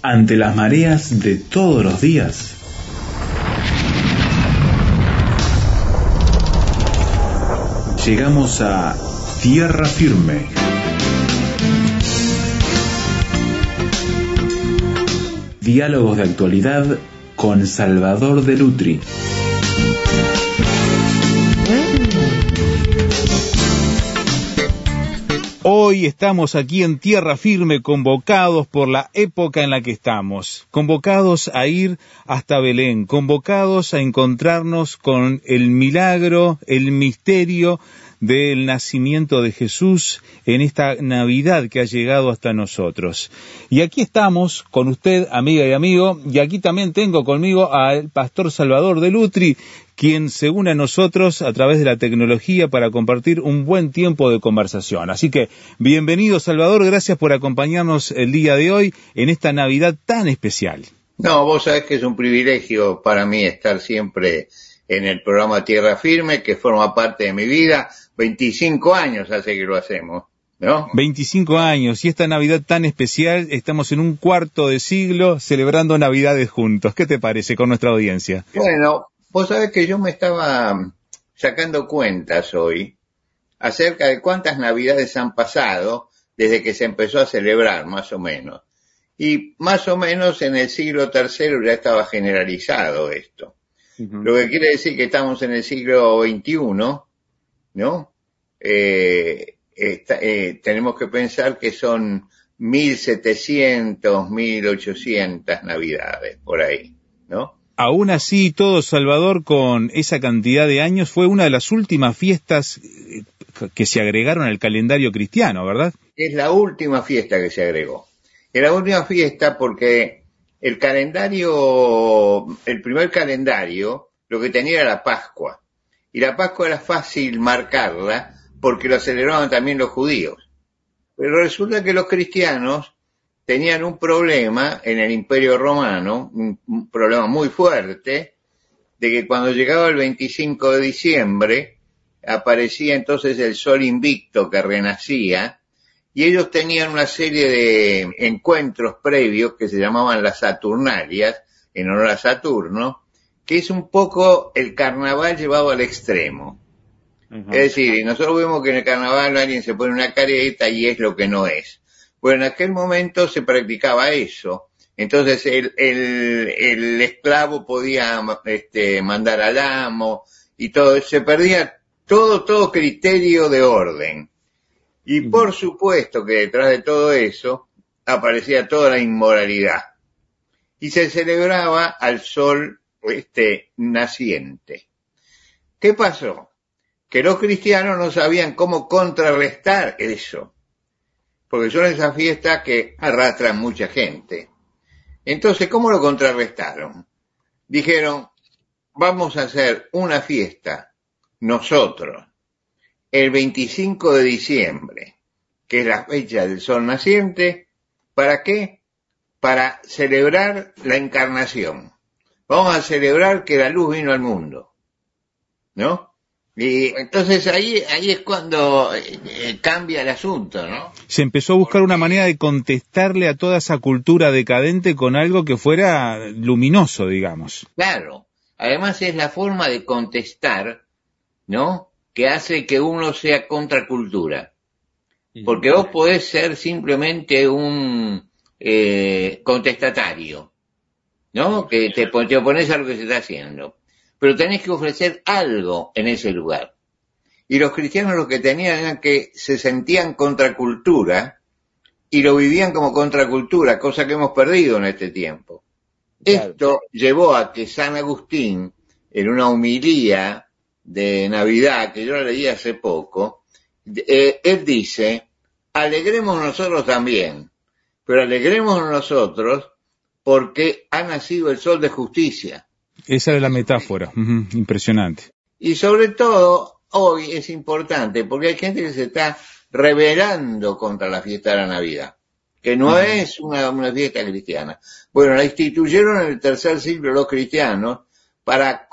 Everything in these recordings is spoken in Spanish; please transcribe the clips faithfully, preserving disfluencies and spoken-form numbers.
Ante las mareas de todos los días, llegamos a Tierra Firme. Diálogos de actualidad con Salvador de Lutri. Hoy estamos aquí en Tierra Firme, convocados por la época en la que estamos, convocados a ir hasta Belén, convocados a encontrarnos con el milagro, el misterio del nacimiento de Jesús en esta Navidad que ha llegado hasta nosotros. Y aquí estamos con usted, amiga y amigo, y aquí también tengo conmigo al pastor Salvador de Lutri, quien se une a nosotros a través de la tecnología para compartir un buen tiempo de conversación. Así que, bienvenido Salvador, gracias por acompañarnos el día de hoy en esta Navidad tan especial. No, vos sabés que es un privilegio para mí estar siempre en el programa Tierra Firme, que forma parte de mi vida. veinticinco años hace que lo hacemos, ¿no? veinticinco años, y esta Navidad tan especial, estamos en un cuarto de siglo celebrando Navidades juntos. ¿Qué te parece con nuestra audiencia? Bueno, vos sabés que yo me estaba sacando cuentas hoy acerca de cuántas Navidades han pasado desde que se empezó a celebrar, más o menos. Y más o menos en el siglo tercero ya estaba generalizado esto. Uh-huh. Lo que quiere decir que estamos en el siglo veintiuno, ¿no? Eh, esta, eh, tenemos que pensar que son mil setecientas, mil ochocientas Navidades, por ahí, ¿no? Aún así, todo, Salvador, con esa cantidad de años, fue una de las últimas fiestas que se agregaron al calendario cristiano, ¿verdad? Es la última fiesta que se agregó. Es la última fiesta porque el calendario, el primer calendario, lo que tenía era la Pascua. Y la Pascua era fácil marcarla porque lo celebraban también los judíos. Pero resulta que los cristianos tenían un problema en el Imperio Romano, un, un problema muy fuerte, de que cuando llegaba el veinticinco de diciembre, aparecía entonces el sol invicto que renacía, y ellos tenían una serie de encuentros previos que se llamaban las Saturnalias, en honor a Saturno, que es un poco el carnaval llevado al extremo. Uh-huh. Es decir, nosotros vemos que en el carnaval alguien se pone una careta y es lo que no es. Bueno, en aquel momento se practicaba eso. Entonces el, el, el esclavo podía este, mandar al amo y todo, se perdía todo, todo criterio de orden. Y uh-huh. por supuesto que detrás de todo eso aparecía toda la inmoralidad. Y se celebraba al sol este naciente. ¿Qué pasó? Que los cristianos no sabían cómo contrarrestar eso, porque son esas fiestas que arrastran mucha gente. Entonces, ¿cómo lo contrarrestaron? Dijeron, vamos a hacer una fiesta nosotros el veinticinco de diciembre, que es la fecha del sol naciente. ¿Para qué? Para celebrar la encarnación. Vamos a celebrar que la luz vino al mundo, ¿no? Y entonces ahí ahí es cuando eh, cambia el asunto, ¿no? Se empezó a buscar una manera de contestarle a toda esa cultura decadente con algo que fuera luminoso, digamos. Claro. Además es la forma de contestar, ¿no?, que hace que uno sea contracultura. Porque vos podés ser simplemente un eh, contestatario, ¿no? Que te, te opones a lo que se está haciendo. Pero tenés que ofrecer algo en ese lugar. Y los cristianos lo que tenían era que se sentían contracultura y lo vivían como contracultura, cosa que hemos perdido en este tiempo. Claro. Esto llevó a que San Agustín, en una homilía de Navidad, que yo la leí hace poco, eh, él dice, alegremos nosotros también, pero alegremos nosotros porque ha nacido el sol de justicia. Esa es la metáfora, uh-huh. Impresionante. Y sobre todo, hoy es importante, porque hay gente que se está rebelando contra la fiesta de la Navidad, que no uh-huh. es una, una fiesta cristiana. Bueno, la instituyeron en el tercer siglo los cristianos para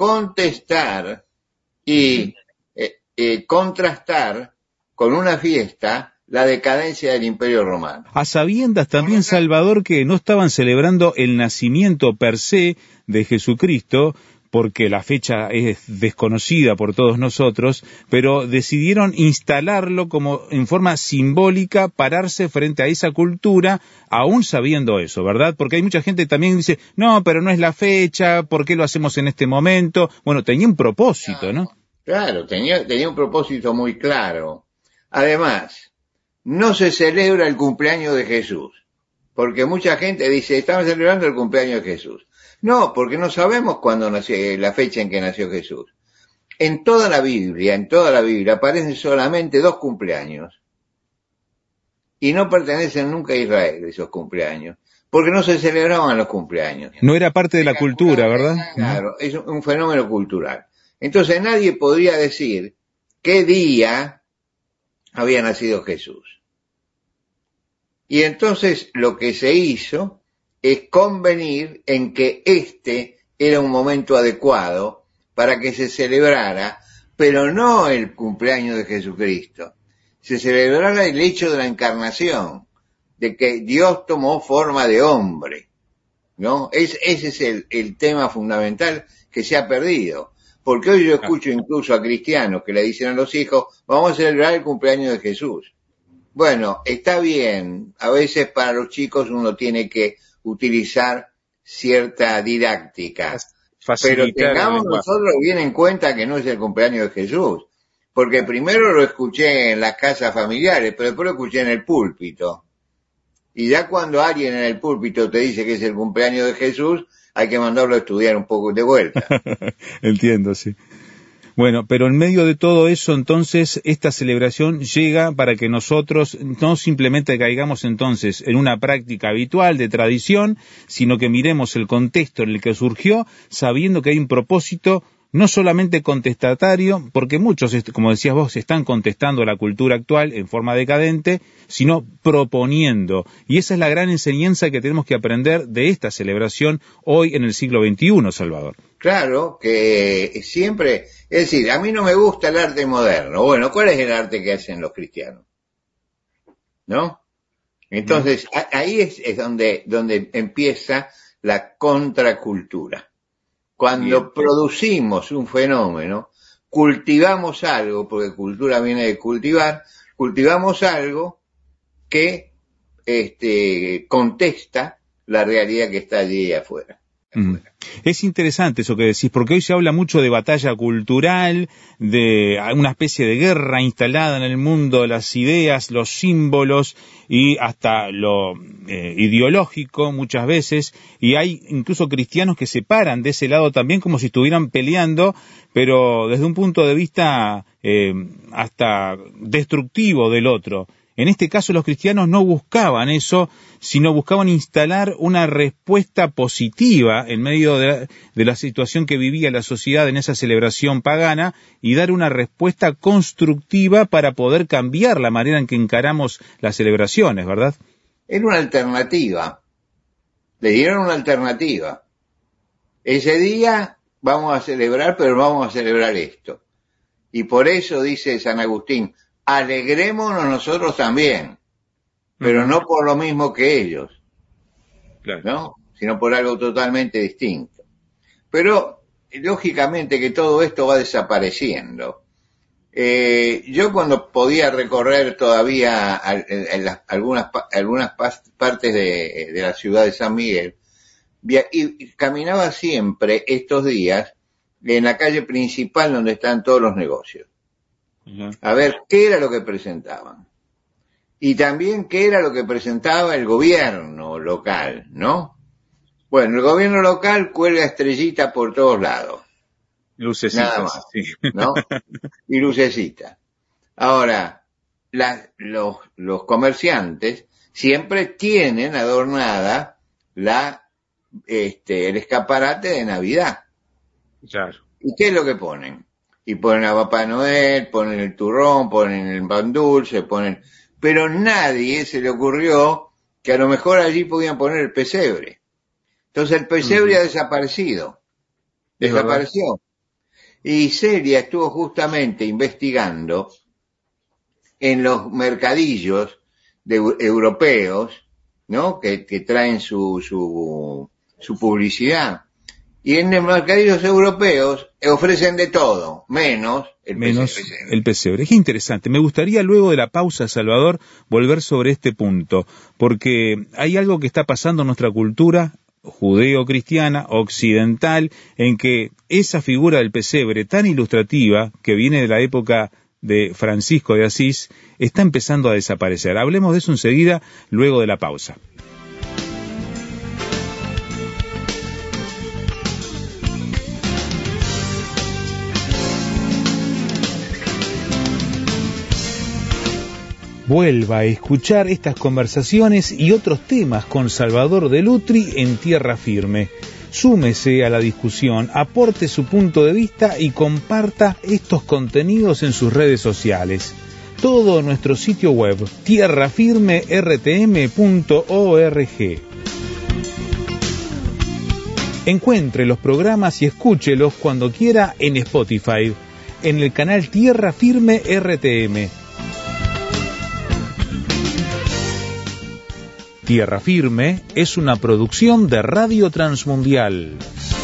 contestar y uh-huh. eh, eh, contrastar con una fiesta la decadencia del Imperio Romano. A sabiendas también, Salvador, que no estaban celebrando el nacimiento per se de Jesucristo, porque la fecha es desconocida por todos nosotros, pero decidieron instalarlo como en forma simbólica, pararse frente a esa cultura, aún sabiendo eso, ¿verdad? Porque hay mucha gente que también dice, no, pero no es la fecha, ¿por qué lo hacemos en este momento? Bueno, tenía un propósito, ¿no? Claro, tenía, tenía un propósito muy claro. Además, no se celebra el cumpleaños de Jesús, porque mucha gente dice, estamos celebrando el cumpleaños de Jesús. No, porque no sabemos cuándo nació, la fecha en que nació Jesús. En toda la Biblia, en toda la Biblia aparecen solamente dos cumpleaños. Y no pertenecen nunca a Israel esos cumpleaños, porque no se celebraban los cumpleaños. No era parte de la cultura, ¿verdad? Claro, es un fenómeno cultural. Entonces nadie podría decir qué día había nacido Jesús. Y entonces lo que se hizo es convenir en que este era un momento adecuado para que se celebrara, pero no el cumpleaños de Jesucristo. Se celebrara el hecho de la encarnación, de que Dios tomó forma de hombre, ¿no? Es, ese es el, el tema fundamental que se ha perdido. Porque hoy yo escucho incluso a cristianos que le dicen a los hijos, vamos a celebrar el cumpleaños de Jesús. Bueno, está bien, a veces para los chicos uno tiene que utilizar cierta didáctica, pero tengamos nosotros bien en cuenta que no es el cumpleaños de Jesús, porque primero lo escuché en las casas familiares, pero después lo escuché en el púlpito, y ya cuando alguien en el púlpito te dice que es el cumpleaños de Jesús, hay que mandarlo a estudiar un poco de vuelta. Entiendo, sí. Bueno, pero en medio de todo eso, entonces, esta celebración llega para que nosotros no simplemente caigamos entonces en una práctica habitual de tradición, sino que miremos el contexto en el que surgió, sabiendo que hay un propósito no solamente contestatario, porque muchos, como decías vos, están contestando a la cultura actual en forma decadente, sino proponiendo. Y esa es la gran enseñanza que tenemos que aprender de esta celebración hoy en el siglo veintiuno, Salvador. Claro, que siempre, es decir, a mí no me gusta el arte moderno. Bueno, ¿cuál es el arte que hacen los cristianos? ¿No? Entonces, ¿no? ahí es, es donde, donde empieza la contracultura. Cuando Bien. producimos un fenómeno, cultivamos algo, porque cultura viene de cultivar, cultivamos algo que este, contesta la realidad que está allí afuera. Mm. Es interesante eso que decís, porque hoy se habla mucho de batalla cultural, de una especie de guerra instalada en el mundo de las ideas, los símbolos y hasta lo eh, ideológico muchas veces, y hay incluso cristianos que se paran de ese lado también como si estuvieran peleando, pero desde un punto de vista eh, hasta destructivo del otro. En este caso los cristianos no buscaban eso, sino buscaban instalar una respuesta positiva en medio de la, de la situación que vivía la sociedad en esa celebración pagana y dar una respuesta constructiva para poder cambiar la manera en que encaramos las celebraciones, ¿verdad? Era una alternativa. Le dieron una alternativa. Ese día vamos a celebrar, pero vamos a celebrar esto. Y por eso dice San Agustín, alegrémonos nosotros también, pero uh-huh. no por lo mismo que ellos, claro. ¿no? Sino por algo totalmente distinto. Pero, lógicamente que todo esto va desapareciendo. Eh, yo cuando podía recorrer todavía en las, algunas, algunas partes de, de la ciudad de San Miguel, y caminaba siempre estos días en la calle principal donde están todos los negocios. A ver qué era lo que presentaban. Y también qué era lo que presentaba el gobierno local, ¿no? Bueno, el gobierno local cuelga estrellita por todos lados. Lucecitas. Nada más, sí. ¿no? Y lucecitas. Ahora, la, los, los comerciantes siempre tienen adornada la, este, el escaparate de Navidad. Claro. ¿Y qué es lo que ponen? Y ponen a Papá Noel, ponen el turrón, ponen el pan dulce, ponen... Pero nadie se le ocurrió que a lo mejor allí podían poner el pesebre. Entonces el pesebre uh-huh. ha desaparecido. Desapareció. Y Celia estuvo justamente investigando en los mercadillos de, europeos, ¿no? Que, que traen su, su, su publicidad. Y en los mercadillos europeos ofrecen de todo, menos el menos pesebre. el pesebre. Es interesante. Me gustaría luego de la pausa, Salvador, volver sobre este punto, porque hay algo que está pasando en nuestra cultura judeo-cristiana, occidental, en que esa figura del pesebre tan ilustrativa, que viene de la época de Francisco de Asís, está empezando a desaparecer. Hablemos de eso enseguida, luego de la pausa. Vuelva a escuchar estas conversaciones y otros temas con Salvador de Lutri en Tierra Firme. Súmese a la discusión, aporte su punto de vista y comparta estos contenidos en sus redes sociales. Todo en nuestro sitio web, tierra firme r t m punto org. Encuentre los programas y escúchelos cuando quiera en Spotify, en el canal Tierra Firme R T M. Tierra Firme es una producción de Radio Transmundial.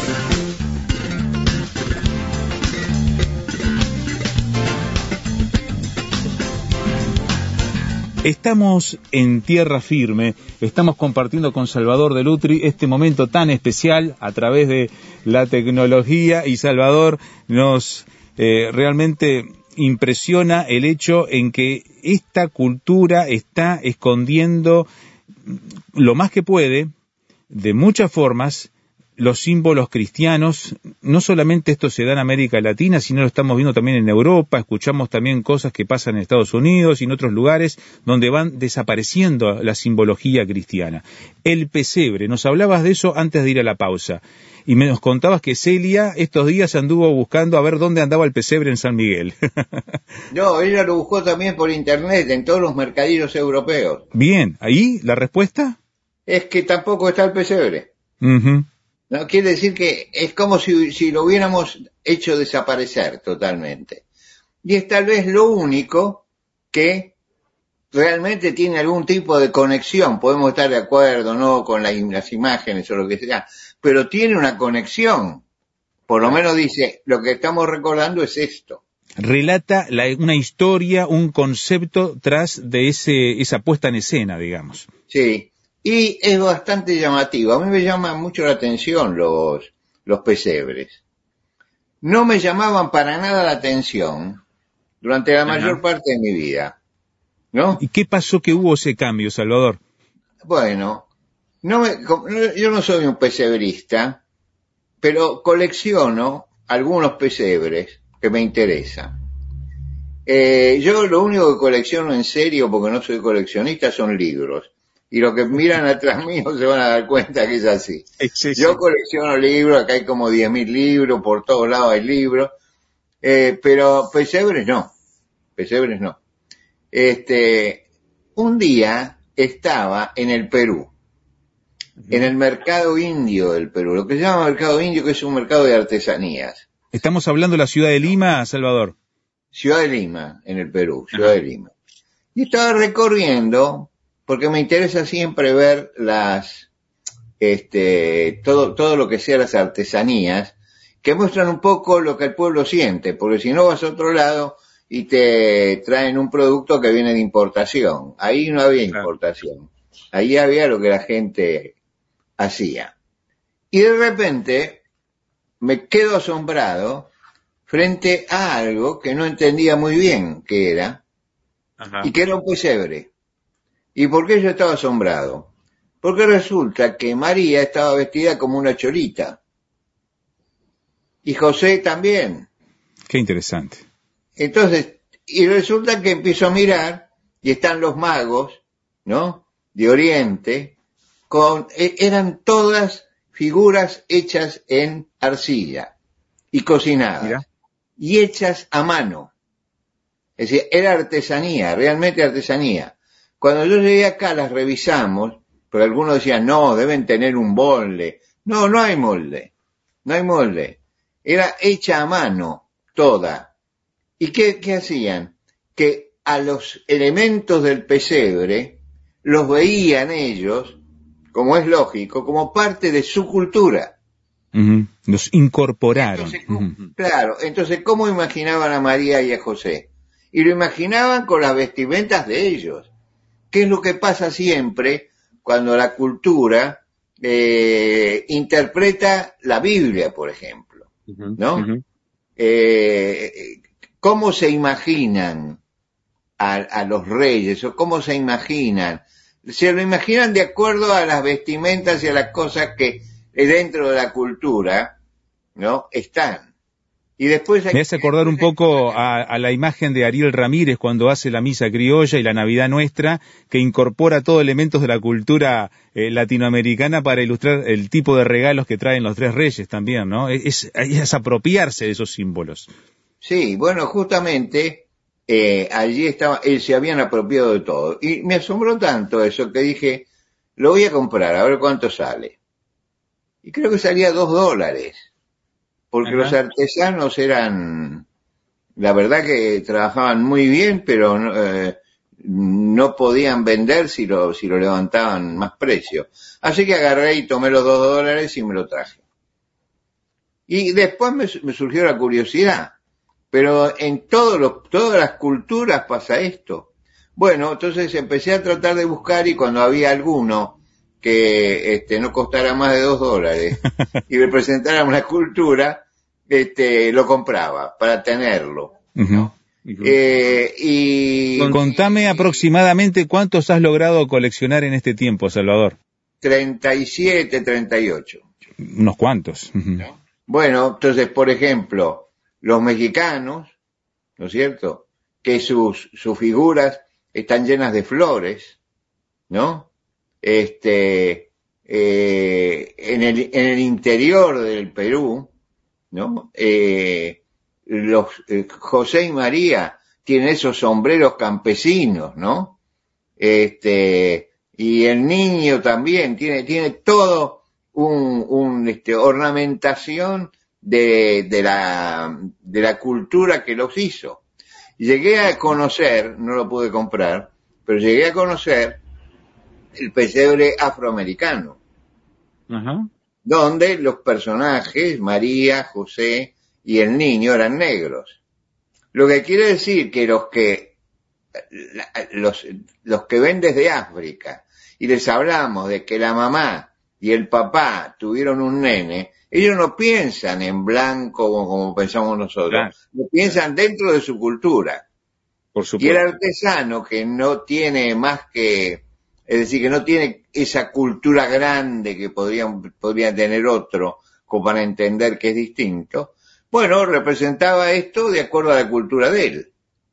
Estamos en Tierra Firme, estamos compartiendo con Salvador de Lutri este momento tan especial a través de la tecnología, y Salvador nos eh, realmente impresiona el hecho en que esta cultura está escondiendo lo más que puede, de muchas formas, los símbolos cristianos. No solamente esto se da en América Latina, sino lo estamos viendo también en Europa. Escuchamos también cosas que pasan en Estados Unidos y en otros lugares donde van desapareciendo la simbología cristiana. El pesebre, nos hablabas de eso antes de ir a la pausa, y me nos contabas que Celia estos días anduvo buscando a ver dónde andaba el pesebre en San Miguel. No, ella lo buscó también por internet, en todos los mercadillos europeos. Bien, ¿ahí la respuesta? Es que tampoco está el pesebre. Uh-huh. No, quiere decir que es como si, si lo hubiéramos hecho desaparecer totalmente. Y es tal vez lo único que realmente tiene algún tipo de conexión. Podemos estar de acuerdo, ¿no?, con la, las imágenes o lo que sea, pero tiene una conexión. Por lo menos dice, lo que estamos recordando es esto. Relata la, una historia, un concepto tras de ese esa puesta en escena, digamos. Sí, y es bastante llamativo. A mí me llaman mucho la atención los, los pesebres. No me llamaban para nada la atención durante la Ajá. mayor parte de mi vida, ¿no? ¿Y qué pasó que hubo ese cambio, Salvador? Bueno, no me, yo no soy un pesebrista, pero colecciono algunos pesebres que me interesan. Eh, yo lo único que colecciono en serio, porque no soy coleccionista, son libros. Y los que miran atrás mío se van a dar cuenta que es así. Sí, sí. Yo colecciono libros, acá hay como diez mil libros, por todos lados hay libros, eh, pero pesebres no, pesebres no. Este, un día estaba en el Perú, en el mercado indio del Perú, lo que se llama mercado indio, que es un mercado de artesanías. Estamos hablando de la ciudad de Lima, Salvador. Ciudad de Lima, en el Perú, Ciudad Ajá. de Lima. Y estaba recorriendo, porque me interesa siempre ver las, este, todo, todo lo que sea las artesanías, que muestran un poco lo que el pueblo siente, porque si no vas a otro lado y te traen un producto que viene de importación. Ahí no había importación. Ahí había lo que la gente hacía. Y de repente me quedo asombrado frente a algo que no entendía muy bien qué era, Ajá. y que era un pesebre. ¿Y por qué yo estaba asombrado? Porque resulta que María estaba vestida como una cholita. Y José también. Qué interesante. Entonces, y resulta que empiezo a mirar, y están los magos, ¿no?, de Oriente, con, eran todas figuras hechas en arcilla y cocinadas. Mira. Y hechas a mano. Es decir, era artesanía, realmente artesanía. Cuando yo llegué acá las revisamos, pero algunos decían, no, deben tener un molde. No, no hay molde, no hay molde. Era hecha a mano, toda. ¿Y qué, qué hacían? Que a los elementos del pesebre los veían ellos, como es lógico, como parte de su cultura. Uh-huh. Los incorporaron. Entonces, uh-huh. Claro, entonces, ¿cómo imaginaban a María y a José? Y lo imaginaban con las vestimentas de ellos. ¿Qué es lo que pasa siempre cuando la cultura eh, interpreta la Biblia, por ejemplo? ¿No? Uh-huh. Eh, ¿Cómo se imaginan a, a los reyes o cómo se imaginan? Se lo imaginan de acuerdo a las vestimentas y a las cosas que dentro de la cultura, ¿no? Están. Y después hay Me hace acordar un poco a, a la imagen de Ariel Ramírez cuando hace la misa criolla y la Navidad nuestra, que incorpora todos elementos de la cultura eh, latinoamericana para ilustrar el tipo de regalos que traen los tres reyes también, ¿no? Es, es apropiarse de esos símbolos. Sí, bueno, justamente eh, allí estaba, eh, se habían apropiado de todo. Y me asombró tanto eso que dije, lo voy a comprar, a ver cuánto sale. Y creo que salía dos dólares. Porque Ajá. Los artesanos eran, la verdad que trabajaban muy bien, pero eh, no podían vender si lo, si lo levantaban más precio. Así que agarré y tomé los dos dólares y me lo traje. Y después me, me surgió la curiosidad, pero en todos los, todas las culturas pasa esto. Bueno, entonces empecé a tratar de buscar y cuando había alguno que este, no costara más de dos dólares y representara una cultura, este, lo compraba para tenerlo, ¿no? Uh-huh. Eh, y contame aproximadamente cuántos has logrado coleccionar en este tiempo, Salvador. treinta y siete, treinta y ocho. Unos cuantos. Uh-huh. ¿No? Bueno, entonces, por ejemplo, los mexicanos, ¿no es cierto? Que sus, sus figuras están llenas de flores, ¿no? Este, eh, en el, en el interior del Perú, ¿no? Eh, los, eh, José y María tienen esos sombreros campesinos, ¿no? Este, y el niño también tiene, tiene todo un, un, este, ornamentación de, de la, de la cultura que los hizo. Llegué a conocer, no lo pude comprar, pero llegué a conocer el pesebre afroamericano, uh-huh. donde los personajes, María, José y el niño, eran negros. Lo que quiere decir que los que, los, los que ven desde África y les hablamos de que la mamá y el papá tuvieron un nene, ellos no piensan en blanco como, como pensamos nosotros, claro. No piensan dentro de su cultura. Por supuesto. Y el artesano que no tiene más que, es decir, que no tiene esa cultura grande que podrían, podría tener otro, como para entender que es distinto, bueno, representaba esto de acuerdo a la cultura de él.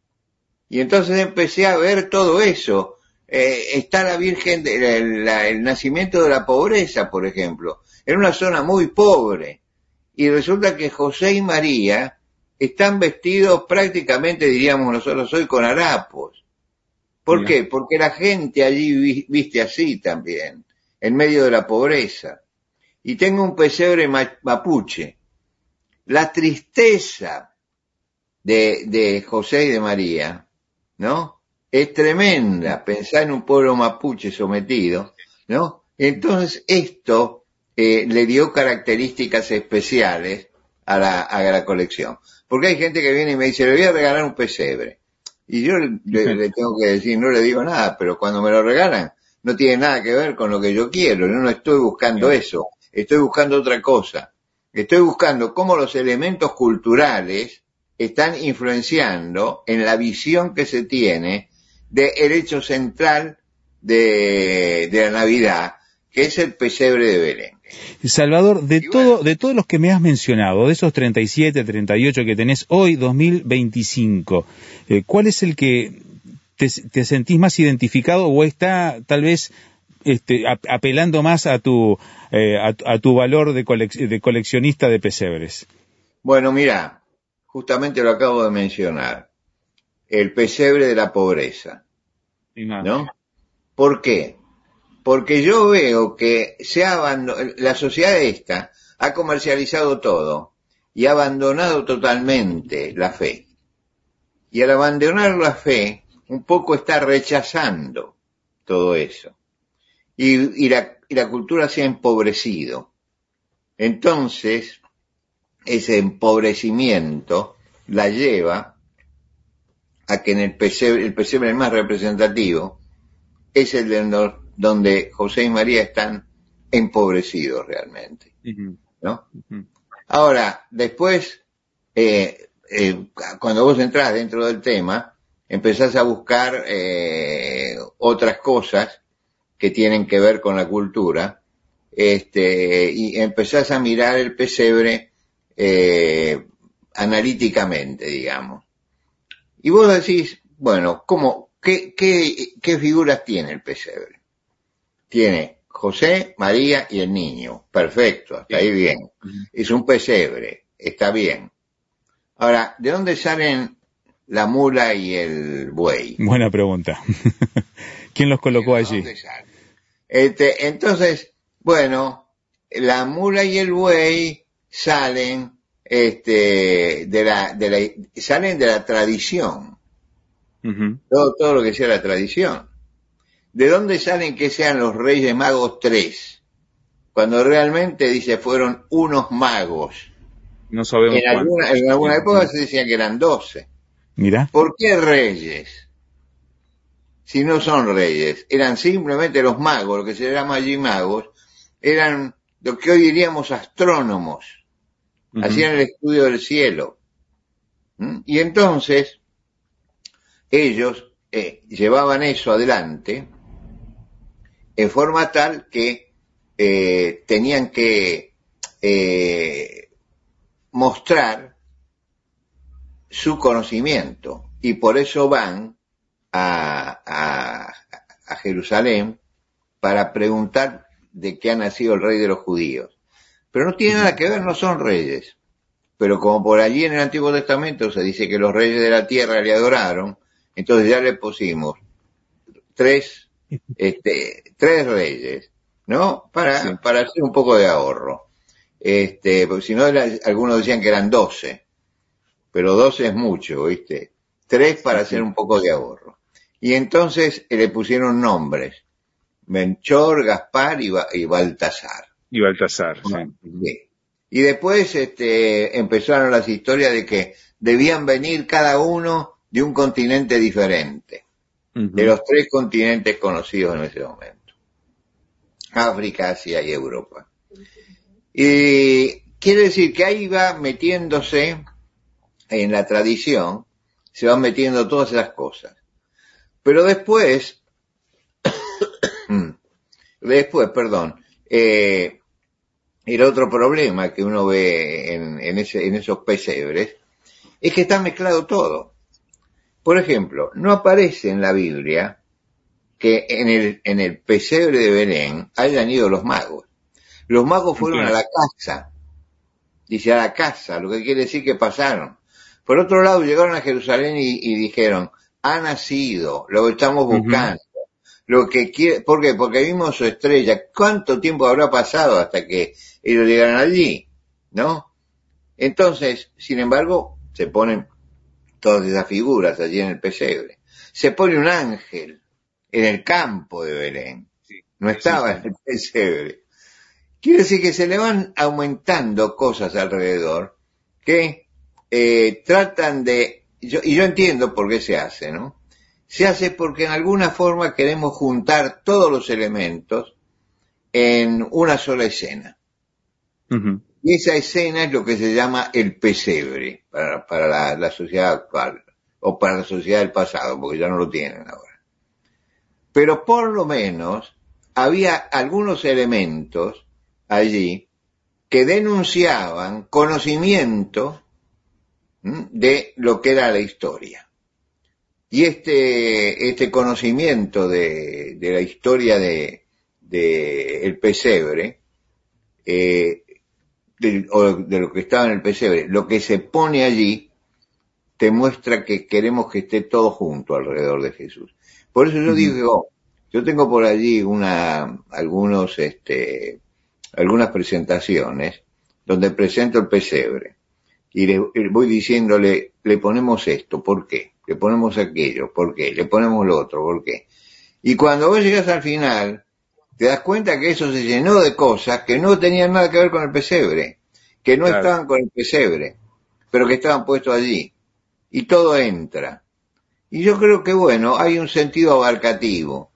Y entonces empecé a ver todo eso. Eh, está la Virgen, de, la, el nacimiento de la pobreza, por ejemplo, en una zona muy pobre. Y resulta que José y María están vestidos prácticamente, diríamos nosotros hoy, con harapos. ¿Por Mira. qué? Porque la gente allí viste así también, en medio de la pobreza. Y tengo un pesebre mapuche. La tristeza de, de José y de María, ¿no? Es tremenda, pensar en un pueblo mapuche sometido, ¿no? Entonces esto eh, le dio características especiales a la, a la colección. Porque hay gente que viene y me dice, le voy a regalar un pesebre. Y yo le, le, le tengo que decir, no le digo nada, pero cuando me lo regalan, no tiene nada que ver con lo que yo quiero. Yo no estoy buscando eso, estoy buscando otra cosa. Estoy buscando cómo los elementos culturales están influenciando en la visión que se tiene del hecho central de, de la Navidad, que es el pesebre de Belén. Salvador, de y todo, bueno, de todos los que me has mencionado, de esos treinta y siete, treinta y ocho que tenés hoy, dos mil veinticinco, eh, ¿cuál es el que te, te sentís más identificado o está tal vez este, apelando más a tu, eh, a, a tu valor de, colec de coleccionista de pesebres? Bueno, mira, justamente lo acabo de mencionar, el pesebre de la pobreza, ¿no? ¿Por qué? Porque yo veo que se ha abandonado, la sociedad esta ha comercializado todo y ha abandonado totalmente la fe. Y al abandonar la fe, un poco está rechazando todo eso. Y, y, la, y la cultura se ha empobrecido. Entonces, ese empobrecimiento la lleva a que en el pesebre, el pesebre más representativo es el de donde José y María están empobrecidos realmente, ¿no? Uh-huh. Ahora, después, eh, eh, cuando vos entrás dentro del tema, empezás a buscar eh, otras cosas que tienen que ver con la cultura, este, y empezás a mirar el pesebre eh, analíticamente, digamos. Y vos decís, bueno, ¿cómo, qué, qué, qué figuras tiene el pesebre? Tiene José, María y el niño. Perfecto, hasta ahí bien. Es un pesebre, está bien. Ahora, ¿de dónde salen la mula y el buey? Buena pregunta. ¿Quién los colocó allí? ¿De dónde salen? Este, entonces, bueno, la mula y el buey salen este de la de la salen de la tradición. Uh-huh. Todo todo lo que sea la tradición. ¿De dónde salen que sean los Reyes Magos tres? Cuando realmente dice fueron unos magos. No sabemos. En alguna, en alguna época se decía que eran doce. Mira. ¿Por qué reyes? Si no son reyes, eran simplemente los magos, lo que se llama allí magos, eran lo que hoy diríamos astrónomos. Uh-huh. Hacían el estudio del cielo. ¿Mm? Y entonces, ellos eh, llevaban eso adelante en forma tal que eh, tenían que eh, mostrar su conocimiento y por eso van a, a, a Jerusalén para preguntar de qué ha nacido el rey de los judíos. Pero no tiene nada que ver, no son reyes. Pero como por allí en el Antiguo Testamento se dice que los reyes de la tierra le adoraron, entonces ya le pusimos tres, este, tres reyes, ¿no? Para, sí. para hacer un poco de ahorro. Este, porque si no, era, algunos decían que eran doce, pero doce es mucho, ¿viste? Tres para sí, hacer sí. un poco de ahorro. Y entonces eh, le pusieron nombres: Melchor, Gaspar y, ba- y Baltasar. Y Baltasar, bueno, sí. sí. Y después este, empezaron las historias de que debían venir cada uno de un continente diferente, uh-huh. de los tres continentes conocidos en ese momento: África, Asia y Europa. Y quiere decir que ahí va metiéndose en la tradición, se van metiendo todas esas cosas. Pero después, después, perdón, eh, el otro problema que uno ve en, en, ese, en esos pesebres es que está mezclado todo. Por ejemplo, no aparece en la Biblia que en el, en el pesebre de Belén hayan ido los magos. Los magos fueron okay. a la casa. Dice a la casa, lo que quiere decir que pasaron. Por otro lado, llegaron a Jerusalén y, y dijeron, ha nacido, lo estamos buscando. Uh-huh. Lo que quiere, ¿por qué? Porque vimos su estrella. ¿Cuánto tiempo habrá pasado hasta que ellos llegaran allí? ¿No? Entonces, sin embargo, se ponen todas esas figuras allí en el pesebre. Se pone un ángel en el campo de Belén. No estaba sí, sí. en el pesebre. Quiere decir que se le van aumentando cosas alrededor que eh, tratan de, yo, y yo entiendo por qué se hace, ¿no? Se hace porque en alguna forma queremos juntar todos los elementos en una sola escena. Uh-huh. Y esa escena es lo que se llama el pesebre para, para la, la sociedad actual, o para la sociedad del pasado, porque ya no lo tienen ahora. Pero por lo menos había algunos elementos allí que denunciaban conocimiento ¿m? de lo que era la historia. Y este, este conocimiento de, de la historia de, de el pesebre, eh, de, o de lo que estaba en el pesebre, lo que se pone allí te muestra que queremos que esté todo junto alrededor de Jesús. Por eso yo uh-huh. digo, yo tengo por allí una, algunos, este, algunas presentaciones donde presento el pesebre y le, le voy diciéndole, le ponemos esto, ¿por qué? le ponemos aquello, ¿por qué? Le ponemos lo otro, ¿por qué? Y cuando vos llegás al final, te das cuenta que eso se llenó de cosas que no tenían nada que ver con el pesebre, que no claro. estaban con el pesebre, pero que estaban puestos allí. Y todo entra. Y yo creo que, bueno, hay un sentido abarcativo.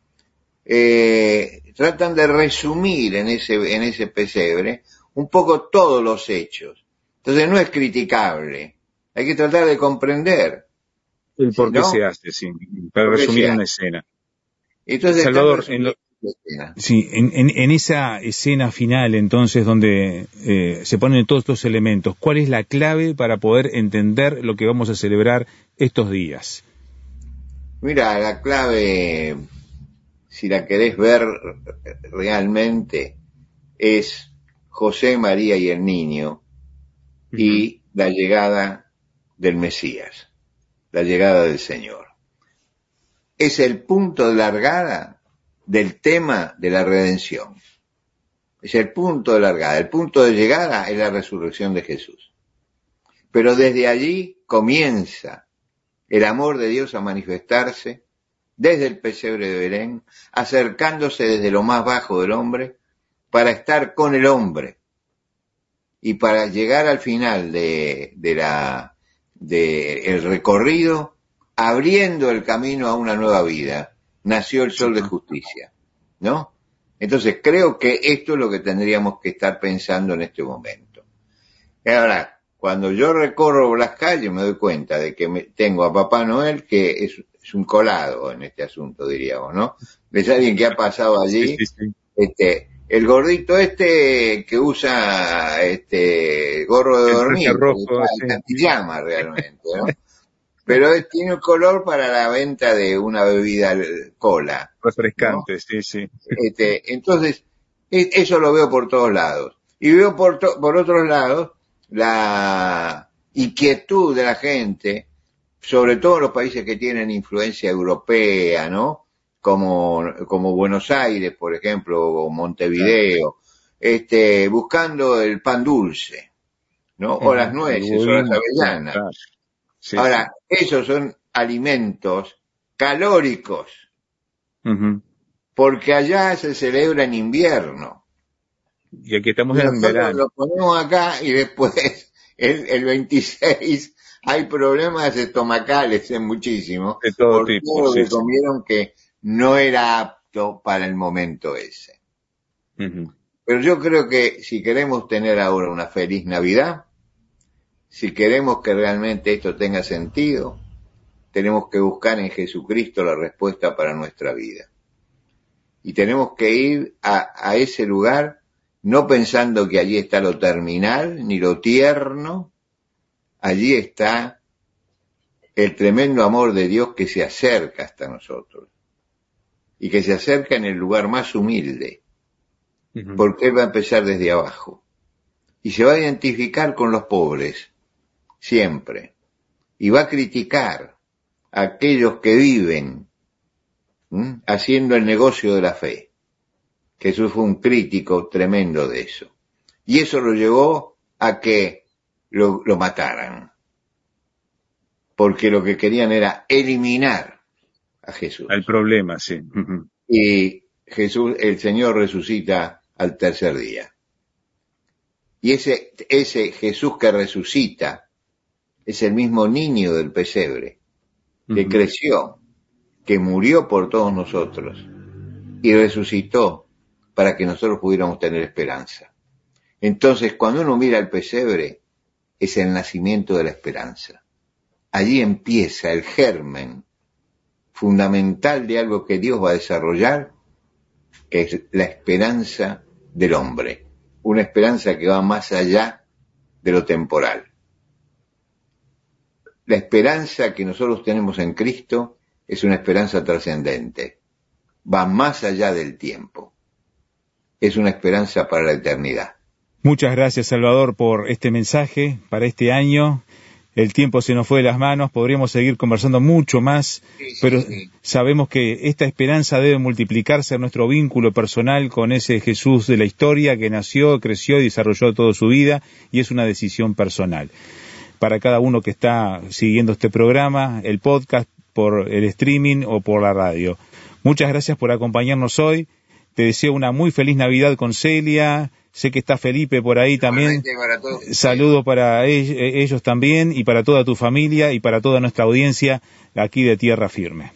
Eh, tratan de resumir en ese, en ese pesebre un poco todos los hechos. Entonces no es criticable. Hay que tratar de comprender. El por qué ¿no? se hace, sí, para resumir una escena. Entonces, Salvador, en, lo, sí, en, en, en esa escena final, entonces, donde eh, se ponen todos estos elementos, ¿cuál es la clave para poder entender lo que vamos a celebrar estos días? Mira, la clave, si la querés ver realmente, es José, María y el niño, uh-huh. y la llegada del Mesías, la llegada del Señor. Es el punto de largada del tema de la redención. Es el punto de largada. El punto de llegada es la resurrección de Jesús. Pero desde allí comienza el amor de Dios a manifestarse desde el pesebre de Belén, acercándose desde lo más bajo del hombre para estar con el hombre y para llegar al final de, de la, de el recorrido, abriendo el camino a una nueva vida. Nació el sol de justicia, ¿no? Entonces creo que esto es lo que tendríamos que estar pensando en este momento. Y ahora, cuando yo recorro las calles me doy cuenta de que me, tengo a Papá Noel que es, es un colado en este asunto, diríamos, ¿no? Es alguien que ha pasado allí, sí, sí, sí. este, el gordito este que usa este gorro de dormir, rojo, sí. La pijama realmente, ¿no? Pero es, tiene un color para la venta de una bebida cola. Refrescante, ¿no? Sí, sí. Este, entonces, es, eso lo veo por todos lados. Y veo por, to, por otros lados la inquietud de la gente, sobre todo en los países que tienen influencia europea, ¿no? Como, como Buenos Aires, por ejemplo, o Montevideo, claro. este, buscando el pan dulce, ¿no? O las nueces, o las avellanas. Claro. Sí, Ahora, sí. esos son alimentos calóricos, uh-huh. porque allá se celebra en invierno. Y aquí estamos y en verano. Lo ponemos acá y después, el, el veintiséis, hay problemas estomacales en muchísimos. De todo tipo. Todo sí, que comieron sí. que no era apto para el momento ese. Uh-huh. Pero yo creo que si queremos tener ahora una feliz Navidad, si queremos que realmente esto tenga sentido, tenemos que buscar en Jesucristo la respuesta para nuestra vida. Y tenemos que ir a, a ese lugar no pensando que allí está lo terminal, ni lo tierno. Allí está el tremendo amor de Dios que se acerca hasta nosotros. Y que se acerca en el lugar más humilde. Uh-huh. Porque Él va a empezar desde abajo. Y se va a identificar con los pobres. Siempre. Y va a criticar a aquellos que viven ¿m? haciendo el negocio de la fe. Jesús fue un crítico tremendo de eso. Y eso lo llevó a que lo, lo mataran. Porque lo que querían era eliminar a Jesús. Al problema, sí. Uh-huh. Y Jesús, el Señor resucita al tercer día. Y ese, ese Jesús que resucita es el mismo niño del pesebre, que uh-huh. creció, que murió por todos nosotros y resucitó para que nosotros pudiéramos tener esperanza. Entonces, cuando uno mira el pesebre, es el nacimiento de la esperanza. Allí empieza el germen fundamental de algo que Dios va a desarrollar, que es la esperanza del hombre, una esperanza que va más allá de lo temporal. La esperanza que nosotros tenemos en Cristo es una esperanza trascendente. Va más allá del tiempo. Es una esperanza para la eternidad. Muchas gracias, Salvador, por este mensaje para este año. El tiempo se nos fue de las manos, podríamos seguir conversando mucho más, sí, sí, pero sí. sabemos que esta esperanza debe multiplicarse en nuestro vínculo personal con ese Jesús de la historia que nació, creció y desarrolló toda su vida, y es una decisión personal. para cada uno que está siguiendo este programa, el podcast, por el streaming o por la radio. Muchas gracias por acompañarnos hoy. Te deseo una muy feliz Navidad con Celia. Sé que está Felipe por ahí también. Saludos para ellos también y para toda tu familia y para toda nuestra audiencia aquí de Tierra Firme.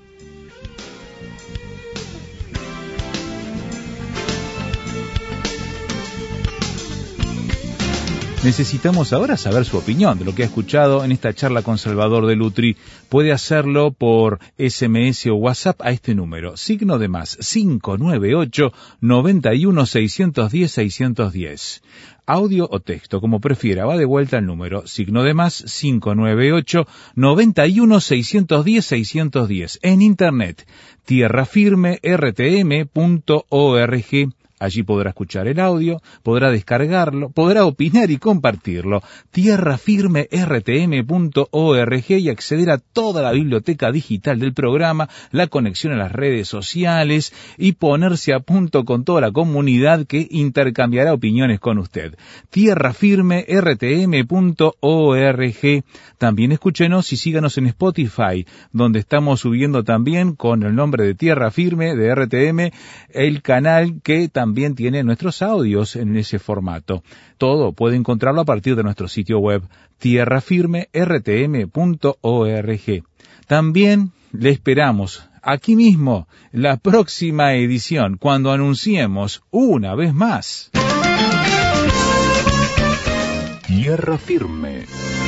Necesitamos ahora saber su opinión de lo que ha escuchado en esta charla con Salvador de Lutri. Puede hacerlo por ese eme ese o WhatsApp a este número, signo de más, cinco nueve ocho, nueve uno, seis uno cero, seis uno cero. Audio o texto, como prefiera, va de vuelta al número, signo de más, cinco nueve ocho, nueve uno, seis uno cero, seis uno cero. En internet, tierra firme r t m punto org. Allí podrá escuchar el audio, podrá descargarlo, podrá opinar y compartirlo. tierra firme r t m punto org y acceder a toda la biblioteca digital del programa, la conexión a las redes sociales y ponerse a punto con toda la comunidad que intercambiará opiniones con usted. tierra firme r t m punto org. También escúchenos y síganos en Spotify, donde estamos subiendo también con el nombre de Tierra Firme de R T M, el canal que también También tiene nuestros audios en ese formato. Todo puede encontrarlo a partir de nuestro sitio web tierra firme r t m punto org. También le esperamos aquí mismo la próxima edición, cuando anunciemos una vez más Tierra Firme.